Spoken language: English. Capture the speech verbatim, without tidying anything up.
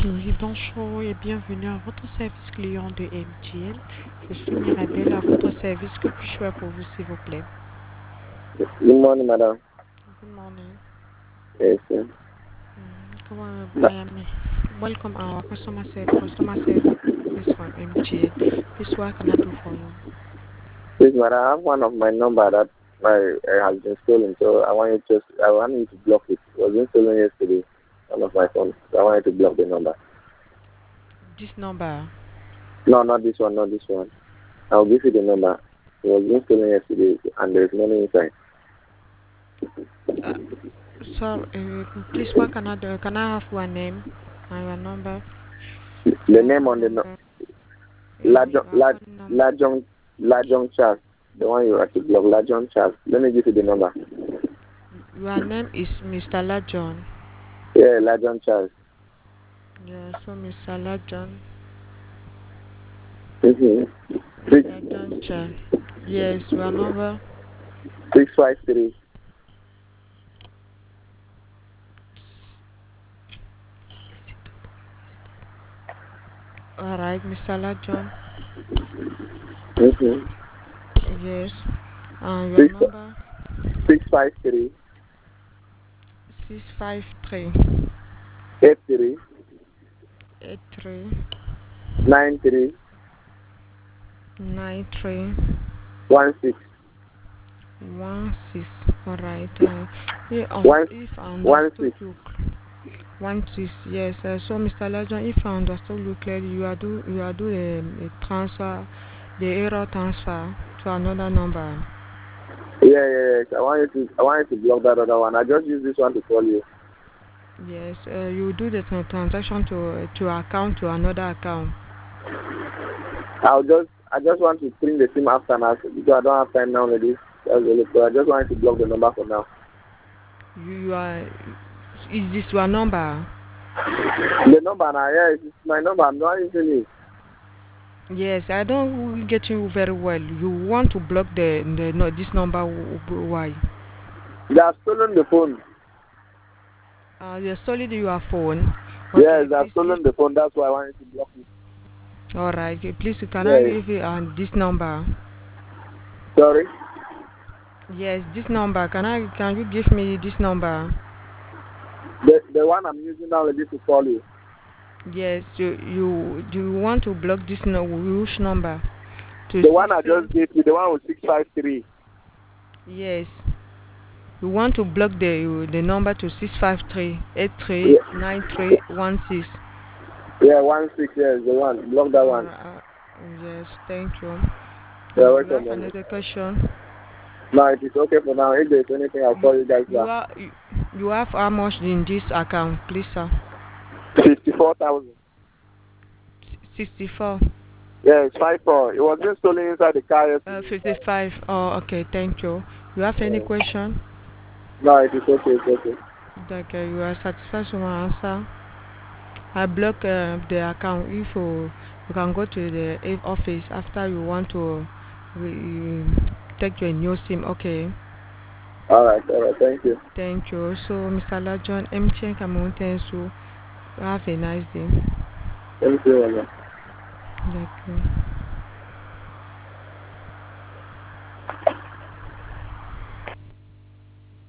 Oui, bonjour et bienvenue à votre service client de M T N. Je suis Mirabelle à votre service. Que puis-je faire pour vous, s'il vous plaît? Good morning, madam. Good morning. Yes, sir. Mm, come on, Ma- I am welcome our customer ser- customer service from M T N. Please, what can I do for you? Please, madam, I have one of my number that my uh, has been stolen, so I want you to I want you to block it. It was been stolen yesterday, one of my phones. So I want you to block the number. This number. No, not this one, not this one. I'll give you the number. It was been stolen yesterday, and there's money inside. Uh, so, uh, please, what can I do? Can I have your name and your number? The Your name phone on the no- number. Your, Lajong your Laj phone number. Lajong Lajong Charles, the one you have to block, Lajong Charles. Let me give you the number. Your name is Mister Lajon. Yeah, Lajong Charles. Yeah, so Mister Lajon. Mm-hmm. Six Lajon Chan. Yes, your number. six five three. All right, Mister Lajon. Mm-hmm. Yes. And your Six number six five three six five three eight three eight three nine three nine three one six one six. All right. Uh, yeah, um, one if I one understood six. you, one six. Yes. Uh, so, Mister Lajon, if I understood you clearly, you are do you are do a, a transfer, the error transfer to another number. Yeah, yeah, yes. I want you to I want you to block that other one. I just use this one to call you. Yes. Uh, you do the tra- transaction to to account to another account. I'll just I just want to print the SIM after now because I don't have time now with this. That's really cool. I just want you to block the number for now. You, you are. Is this your number? The number now, yeah, it's my number. I'm not using it. Yes, I don't get you very well. You want to block the the no this number? Why? They have stolen the phone. Uh, you solid your phone. Yes, Okay, they have please give. stolen the phone. That's why I want you to block it. All right, okay, please can I Yeah. give you uh, this number? Sorry. Yes, this number. Can I? Can you give me this number? The the one I'm using now is to call you. Yes, you you you want to block this no which number? To The one I sixteen. just gave you, the one with six five three. Yes, you want to block the the number to six five three eight three Yeah. nine three one six. Yeah, one six, yes, the one. Block that All one. right. Uh, yes, thank you. Yeah, And you welcome, have man. another question? No, it is okay for now. If there's anything, I'll You call you guys you back. are you, you have how much in this account, please, sir? Fifty-four thousand. Sixty four. Yeah, it's five four. It was just stolen inside the car Uh, yesterday. fifty five. Oh, okay. Thank you. You have any Yeah. question? No, it is okay. It's okay. Okay, you are satisfied with my answer. I block uh, the account. If you you can go to the a- office after you want to re- take your new SIM. Okay. All right, all right. Thank you. Thank you. So, Mister Lajon, M T N Cameroon thanks you. Have a nice day. Thank you. Thank you.